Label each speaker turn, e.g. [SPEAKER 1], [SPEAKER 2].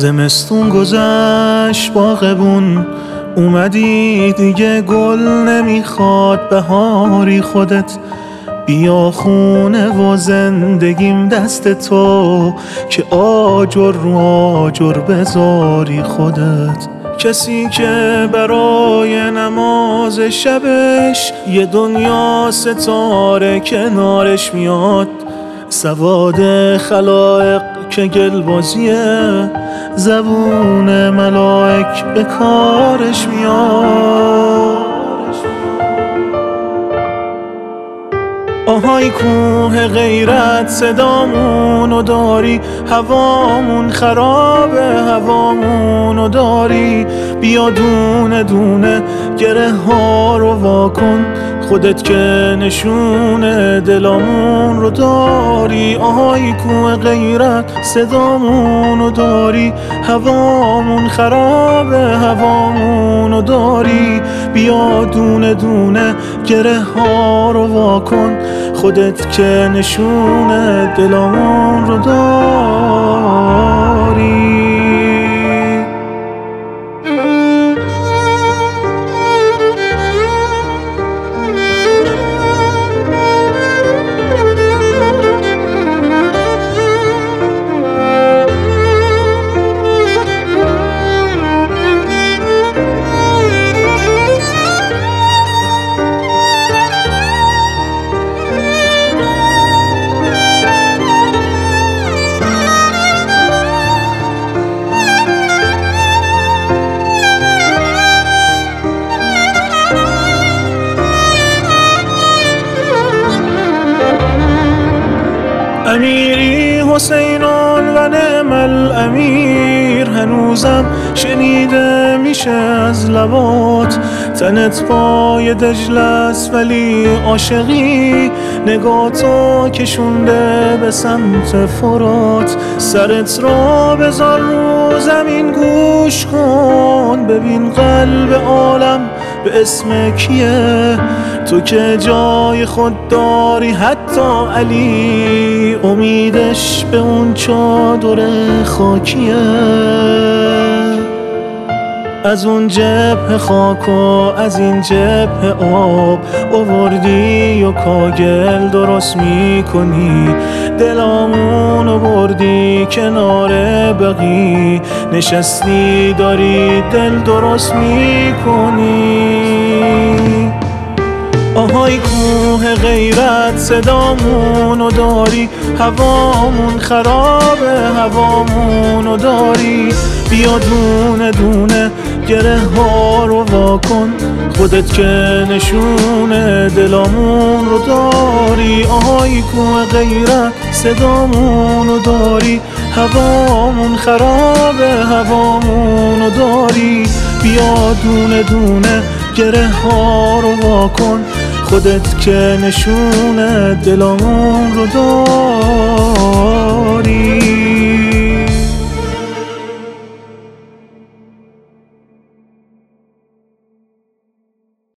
[SPEAKER 1] زمستون گذشت باغبون، اومدی دیگه گل نمیخواد بهاری خودت. بیا خونه و زندگیم دست تو که آجر رو آجر بذاری خودت. کسی که برای نماز شبش یه دنیا ستاره کنارش میاد، سواد خلائق که گلبازیه، زبون ملائک به کارش میاد. آهای کوه غیرت صدامونو داری، هوامون خرابه هوامونو داری. بیا دونه دونه گره ها رو واکن، خودت که نشون دلامون رو داری. آهای کوه غیرت صدامونو داری، هوامون خرابه هوامونو داری. بیا دونه دونه گره ها رو واکن، خودت که نشون دلامون رو داری. امیری حسینون و نعم الامیر، هنوزم شنیده میشه از لبات. تنت پای دجله است ولی عاشقی، نگاتو کشونده به سمت فرات. سرت را بذار رو زمین گوش کن، ببین قلب عالم به اسم کیه. تو که جای خود داری حتی علی، امیدش به اون چادر خاکیه. از اون جبهه خاک و از این جبهه آب آوردی و کاگل درست میکنی. دلامونو بردی کنار بقی، نشستی داری دل درست میکنی. آهای کوه غیرت صدامونو داری، هوامون خرابه هوامونو داری. بیا دونه دونه گره ها رو واکن، خودت که نشون دلامون رو داری. آهای کوه غیرت صدامونو داری، هوامون خرابه هوامونو داری. بیا دونه دونه گره ها رو واکن، خودت که نشون دلامون رو داری.